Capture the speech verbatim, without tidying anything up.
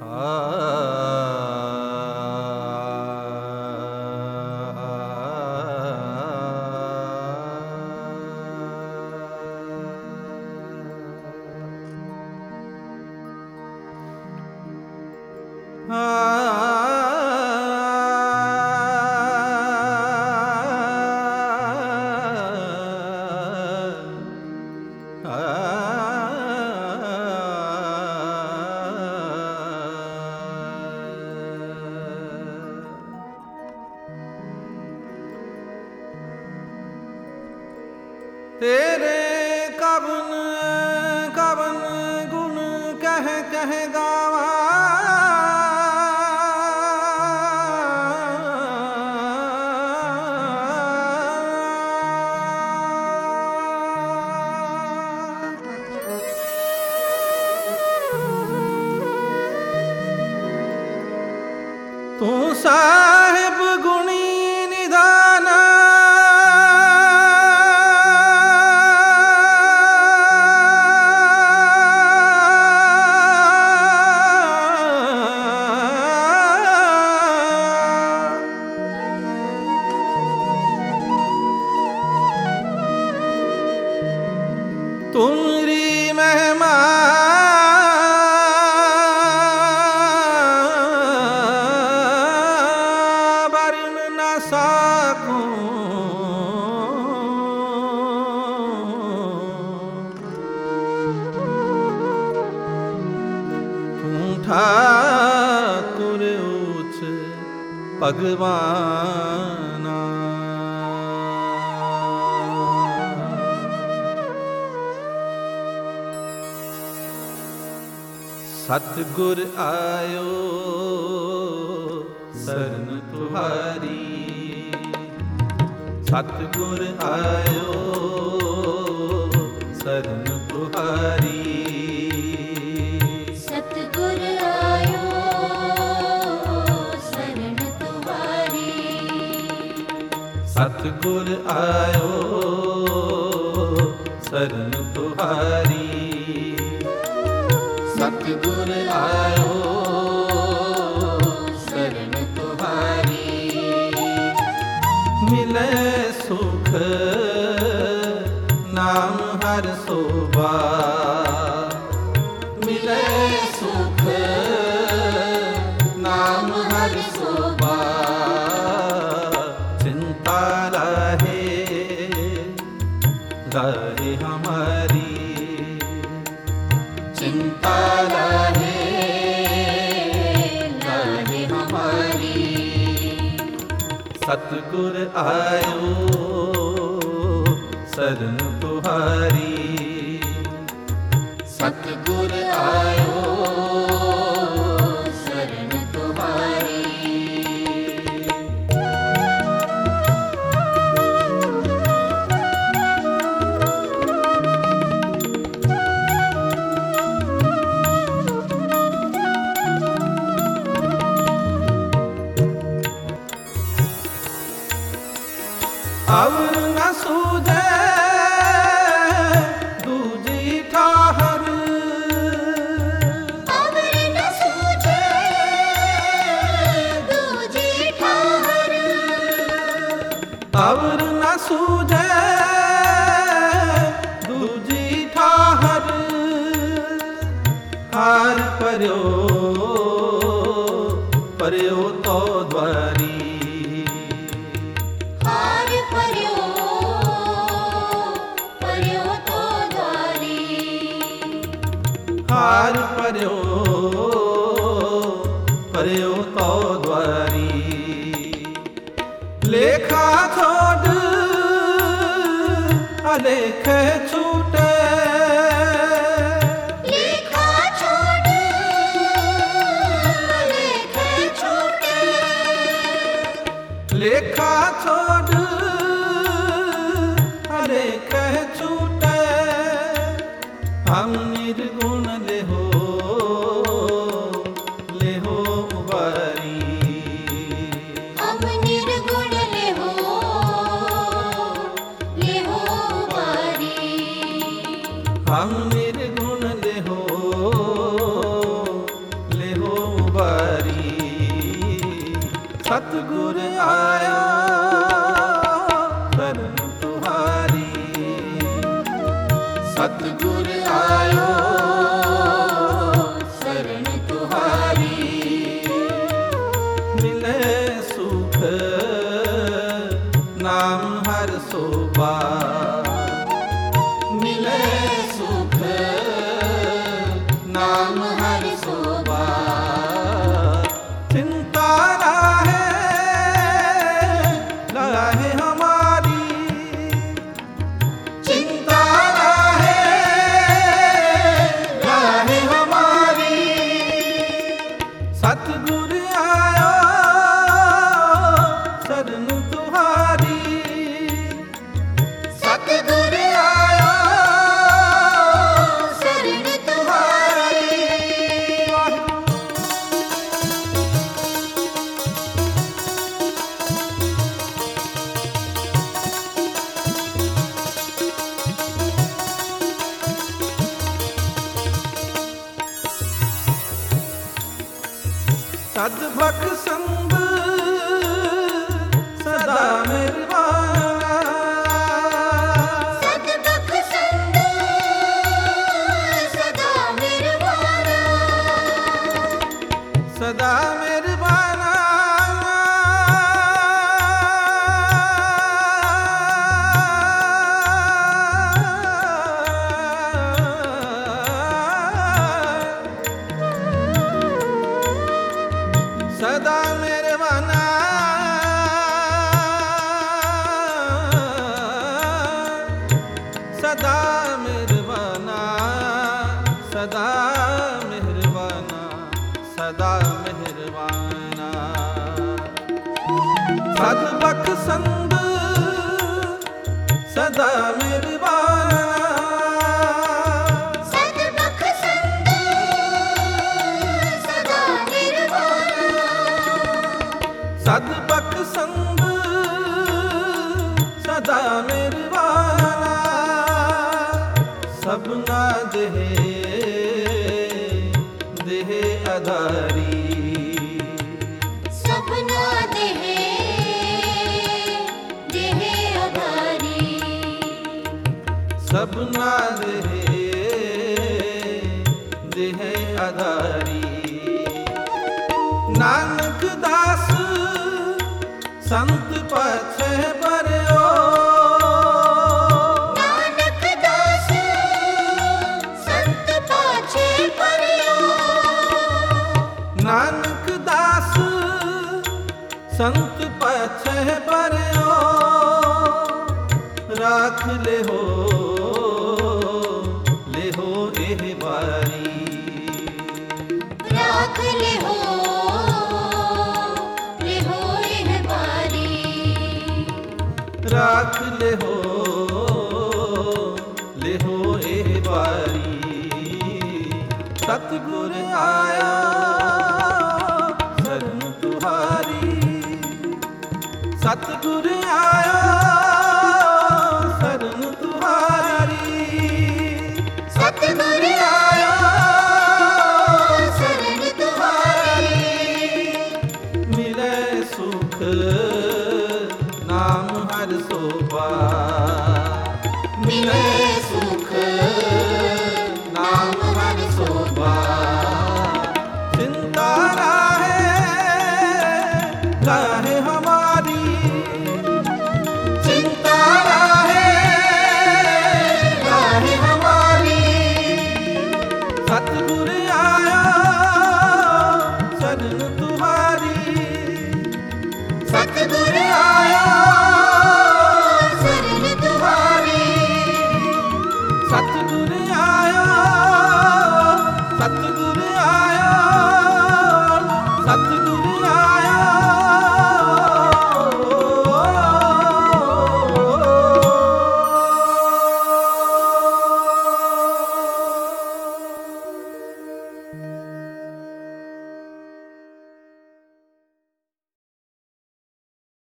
तेरे कवन कवन गुण कह कह गावा, तू साहिब गुणी निदाना, तुमरी महिमा वर्ण न सकूं, तू ठाकुर उच्च भगवाना। सतगुर आयो शरण तुहारी, सतगुर आयो शरण तुहारी, सतगुर आयो शरण तुहारी, सतगुर आयो शरण तुहारी, सतगुर आयो शरण तुहारी। मिले सुख नाम हर शोभा, मिले सुख नाम हर शोभा, चिंता रहे रहे हमारी, चिंता रहे रहे हमारी। सतगुर आयो शरण तुहारी, सतगुर आयो शरण तुहारी। अवर न सूझे दूजी ठाहर, अवर न सूझे दूजी ठाहर, अवर न सूझे दूजी ठाहर, हार पर्यो पर्यो तो द्वारी, हार पर्यो पर्यो तो द्वारी, हार पर्यो पर्यो तो द्वारी। लेखा छोड़ अलेख छूटे, लेखा छोड़ लेख छूटे, लेखा छोड़ अलेख छूटे। हम निर्गुण ले हो ले हो उबारी, हम निर्गुण ले हो ले हो उबारी, हम निर्गुण ले हो ले हो तुहारी। सतगुर आयो शरण तुहारी। मिले सुख नाम हर सोबा। मिले सुख नाम हर सोबा। चिंता राहे राहे हमारी। चिंता राहे राहे हमारी। सतगुर आयो शरण तुहारी। सतगुर आयो शरण तुहारी। सदभक संग सदा मेहरबाना। सतबख संग सदा मेहरबाना। सदा मेहरबाना। सदा मेहरबाना। सदा मेहरबाना। सदा मेहरबाना। सदा मेहरबाना। सदबख संग सदा मेहरबाना। सतबख संग सदा मेहरबाना। सदबख संग सदा मेहरबाना। सबना देहे देहे आधारी। सपना देहे देहे आधारी। सबना देहे देहे आधारी। नानक दास संत पछे बरयो। नानक दास संत पाछे परियो। नानक दास संत पछे बरयो। राख ले हो ले हो एह बारी। राख ले हो ले हो एह बारी। राख ले हो ले हो एह बारी। सतगुर